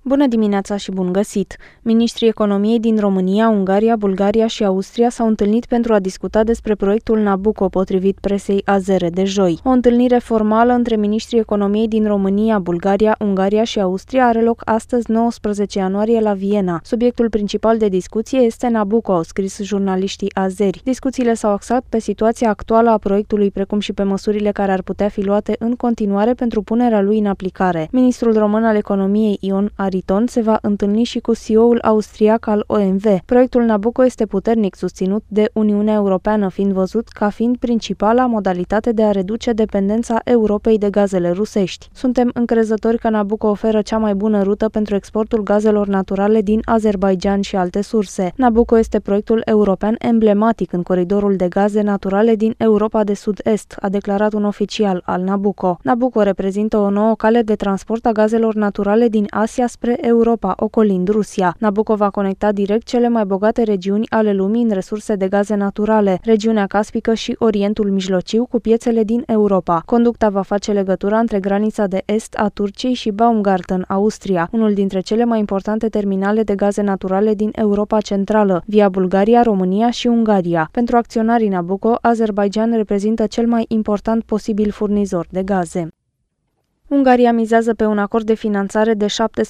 Bună dimineața și bun găsit! Ministrii economiei din România, Ungaria, Bulgaria și Austria s-au întâlnit pentru a discuta despre proiectul Nabucco, potrivit presei azere de joi. O întâlnire formală între ministrii economiei din România, Bulgaria, Ungaria și Austria are loc astăzi, 19 ianuarie, la Viena. Subiectul principal de discuție este Nabucco, au scris jurnaliștii azeri. Discuțiile s-au axat pe situația actuală a proiectului, precum și pe măsurile care ar putea fi luate în continuare pentru punerea lui în aplicare. Ministrul român al economiei, Ion Ariton, se va întâlni și cu CEO-ul austriac al OMV. Proiectul Nabucco este puternic susținut de Uniunea Europeană, fiind văzut ca fiind principala modalitate de a reduce dependența Europei de gazele rusești. Suntem încrezători că Nabucco oferă cea mai bună rută pentru exportul gazelor naturale din Azerbaidjan și alte surse. Nabucco este proiectul european emblematic în coridorul de gaze naturale din Europa de Sud-Est, a declarat un oficial al Nabucco. Nabucco reprezintă o nouă cale de transport a gazelor naturale din Asia spre Europa, ocolind Rusia. Nabucco va conecta direct cele mai bogate regiuni ale lumii în resurse de gaze naturale, regiunea Caspică și Orientul Mijlociu, cu piețele din Europa. Conducta va face legătura între granița de est a Turciei și Baumgarten, Austria, unul dintre cele mai importante terminale de gaze naturale din Europa Centrală, via Bulgaria, România și Ungaria. Pentru acționarii Nabucco, Azerbaidjan reprezintă cel mai important posibil furnizor de gaze. Ungaria mizează pe un acord de finanțare de 17-20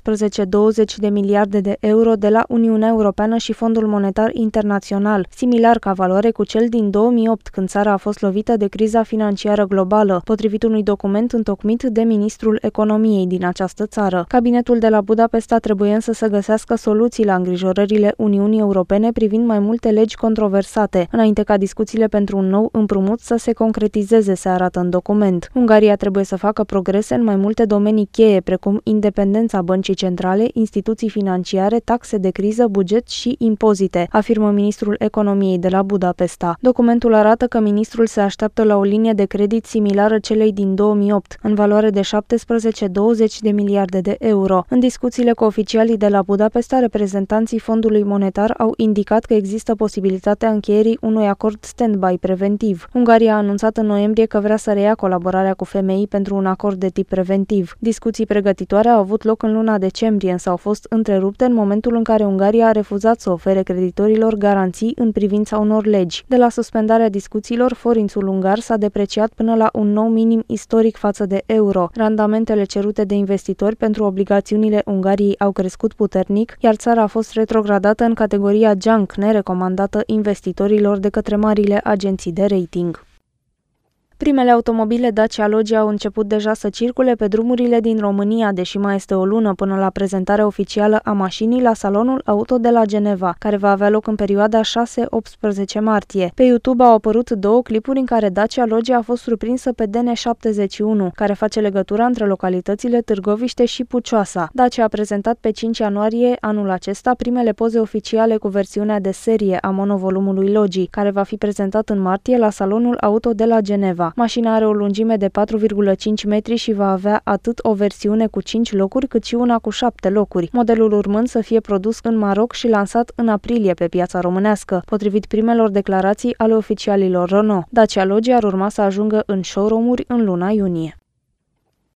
de miliarde de euro de la Uniunea Europeană și Fondul Monetar Internațional, similar ca valoare cu cel din 2008, când țara a fost lovită de criza financiară globală, potrivit unui document întocmit de ministrul economiei din această țară. Cabinetul de la Budapesta trebuie însă să găsească soluții la îngrijorările Uniunii Europene privind mai multe legi controversate, înainte ca discuțiile pentru un nou împrumut să se concretizeze, se arată în document. Ungaria trebuie să facă progrese în mai multe domenii cheie, precum independența băncii centrale, instituții financiare, taxe de criză, buget și impozite, afirmă ministrul economiei de la Budapesta. Documentul arată că ministrul se așteaptă la o linie de credit similară celei din 2008, în valoare de 17-20 de miliarde de euro. În discuțiile cu oficialii de la Budapesta, reprezentanții Fondului Monetar au indicat că există posibilitatea încheierii unui acord stand-by preventiv. Ungaria a anunțat în noiembrie că vrea să reia colaborarea cu FMI pentru un acord de tip preventiv. Discuții pregătitoare au avut loc în luna decembrie, însă au fost întrerupte în momentul în care Ungaria a refuzat să ofere creditorilor garanții în privința unor legi. De la suspendarea discuțiilor, forințul ungar s-a depreciat până la un nou minim istoric față de euro. Randamentele cerute de investitori pentru obligațiunile Ungariei au crescut puternic, iar țara a fost retrogradată în categoria junk, nerecomandată investitorilor de către marile agenții de rating. Primele automobile Dacia Logi au început deja să circule pe drumurile din România, deși mai este o lună până la prezentarea oficială a mașinii la Salonul Auto de la Geneva, care va avea loc în perioada 6-18 martie. Pe YouTube au apărut două clipuri în care Dacia Logi a fost surprinsă pe DN71, care face legătura între localitățile Târgoviște și Pucioasa. Dacia a prezentat pe 5 ianuarie anul acesta primele poze oficiale cu versiunea de serie a monovolumului Logi, care va fi prezentat în martie la Salonul Auto de la Geneva. Mașina are o lungime de 4,5 metri și va avea atât o versiune cu 5 locuri, cât și una cu 7 locuri, modelul urmând să fie produs în Maroc și lansat în aprilie pe piața românească, potrivit primelor declarații ale oficialilor Renault. Dacia Logi ar urma să ajungă în showroom-uri în luna iunie.